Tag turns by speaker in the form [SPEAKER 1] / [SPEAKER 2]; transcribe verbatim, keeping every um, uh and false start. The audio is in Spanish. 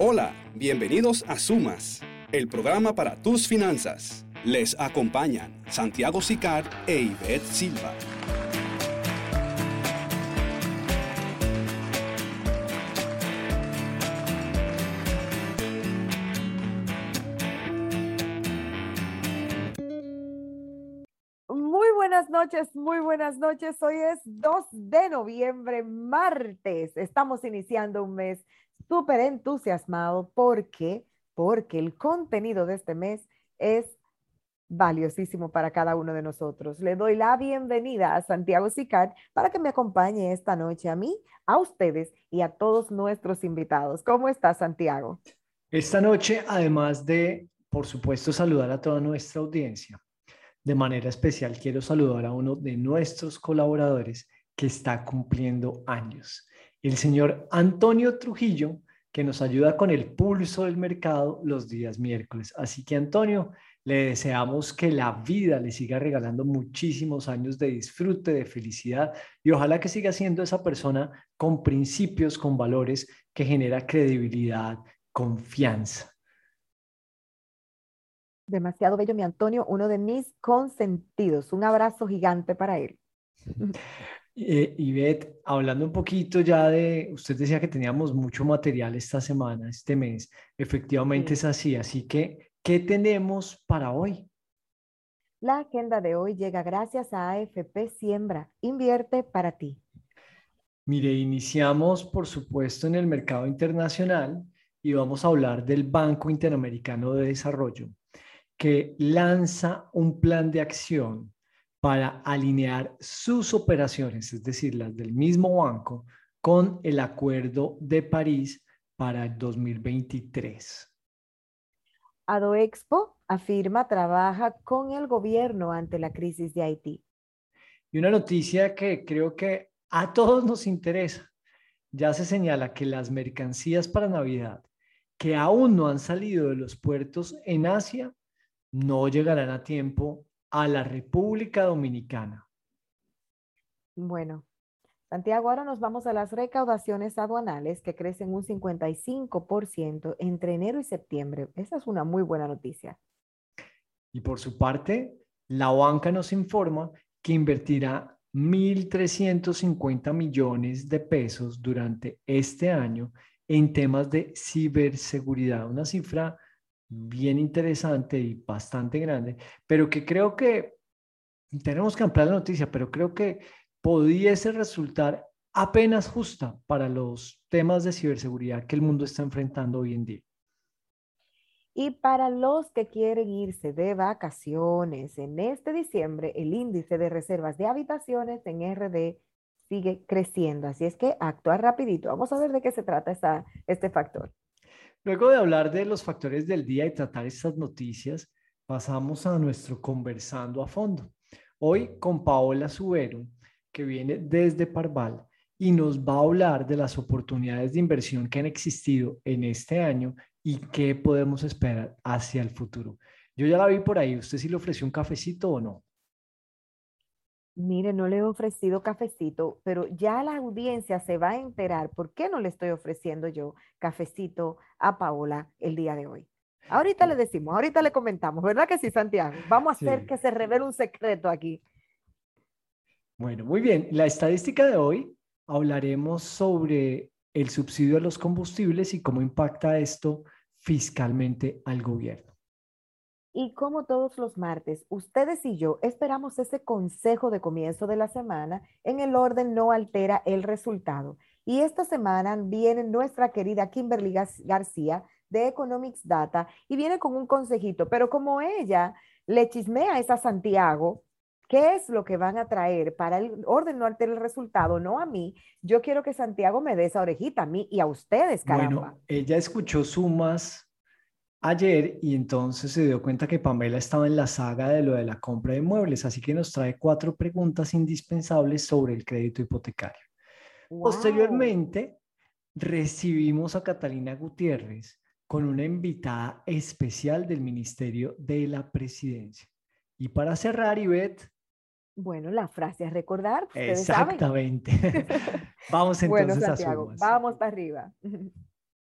[SPEAKER 1] Hola, bienvenidos a Sumas, el programa para tus finanzas. Les acompañan Santiago Sicard e Ivette Silva.
[SPEAKER 2] Muy buenas noches, muy buenas noches. Hoy es dos de noviembre, martes. Estamos iniciando un mes súper entusiasmado porque, porque el contenido de este mes es valiosísimo para cada uno de nosotros. Le doy la bienvenida a Santiago Sicard para que me acompañe esta noche a mí, a ustedes y a todos nuestros invitados. ¿Cómo está, Santiago?
[SPEAKER 3] Esta noche, además de, por supuesto, saludar a toda nuestra audiencia, de manera especial quiero saludar a uno de nuestros colaboradores que está cumpliendo años, el señor Antonio Trujillo, que nos ayuda con el pulso del mercado los días miércoles. Así que, Antonio, le deseamos que la vida le siga regalando muchísimos años de disfrute, de felicidad, y ojalá que siga siendo esa persona con principios, con valores, que genera credibilidad, confianza.
[SPEAKER 2] Demasiado bello, mi Antonio, uno de mis consentidos. Un abrazo gigante para él.
[SPEAKER 3] Eh, Ivette, hablando un poquito ya de, usted decía que teníamos mucho material esta semana, este mes, efectivamente es
[SPEAKER 2] Sí.
[SPEAKER 3] así, así que, ¿qué tenemos para hoy?
[SPEAKER 2] La agenda de hoy llega gracias a A F P Siembra. Invierte para ti.
[SPEAKER 3] Mire, iniciamos por supuesto en el mercado internacional y vamos a hablar del Banco Interamericano de Desarrollo, que lanza un plan de acción para alinear sus operaciones, es decir, las del mismo banco, con el Acuerdo de París para el dos mil veintitrés.
[SPEAKER 2] Adoexpo afirma trabaja con el gobierno ante la crisis de Haití.
[SPEAKER 3] Y una noticia que creo que a todos nos interesa. Ya se señala que las mercancías para Navidad que aún no han salido de los puertos en Asia no llegarán a tiempo a la República Dominicana.
[SPEAKER 2] Bueno, Santiago, ahora nos vamos a las recaudaciones aduanales que crecen un cincuenta y cinco por ciento entre enero y septiembre. Esa es una muy buena noticia.
[SPEAKER 3] Y por su parte, la banca nos informa que invertirá mil trescientos cincuenta millones de pesos durante este año en temas de ciberseguridad, una cifra bien interesante y bastante grande, pero que creo que tenemos que ampliar la noticia, pero creo que pudiese resultar apenas justa para los temas de ciberseguridad que el mundo está enfrentando hoy en día.
[SPEAKER 2] Y para los que quieren irse de vacaciones en este diciembre, el índice de reservas de habitaciones en R D sigue creciendo. Así es que actuar rapidito. Vamos a ver de qué se trata esta, este factor.
[SPEAKER 3] Luego de hablar de los factores del día y tratar estas noticias, pasamos a nuestro conversando a fondo. Hoy con Paola Subero, que viene desde Parval y nos va a hablar de las oportunidades de inversión que han existido en este año y qué podemos esperar hacia el futuro. Yo ya la vi por ahí. ¿Usted sí le ofreció un cafecito o no?
[SPEAKER 2] Mire, no le he ofrecido cafecito, pero ya la audiencia se va a enterar por qué no le estoy ofreciendo yo cafecito a Paola el día de hoy. Ahorita le decimos, ahorita le comentamos, ¿verdad que sí, Santiago? Vamos a hacer
[SPEAKER 3] Sí.
[SPEAKER 2] que se revele un secreto aquí.
[SPEAKER 3] Bueno, muy bien. La estadística de hoy hablaremos sobre el subsidio a los combustibles y cómo impacta esto fiscalmente al gobierno.
[SPEAKER 2] Y como todos los martes, ustedes y yo esperamos ese consejo de comienzo de la semana. En el orden no altera el resultado. Y esta semana viene nuestra querida Kimberly García de Economics Data y viene con un consejito, pero como ella le chismea a esa Santiago, ¿qué es lo que van a traer para el orden no altera el resultado? No a mí. Yo quiero que Santiago me dé esa orejita a mí y a ustedes, caramba.
[SPEAKER 3] Bueno, ella escuchó Sumas ayer y entonces se dio cuenta que Pamela estaba en la saga de lo de la compra de muebles, así que nos trae cuatro preguntas indispensables sobre el crédito hipotecario.
[SPEAKER 2] Wow.
[SPEAKER 3] Posteriormente, recibimos a Catalina Gutiérrez con una invitada especial del Ministerio de la Presidencia. Y para cerrar, Ivette,
[SPEAKER 2] Bueno, la frase a recordar, ustedes saben.
[SPEAKER 3] exactamente. Vamos
[SPEAKER 2] Bueno,
[SPEAKER 3] entonces a
[SPEAKER 2] Santiago,
[SPEAKER 3] Sumas.
[SPEAKER 2] vamos para arriba.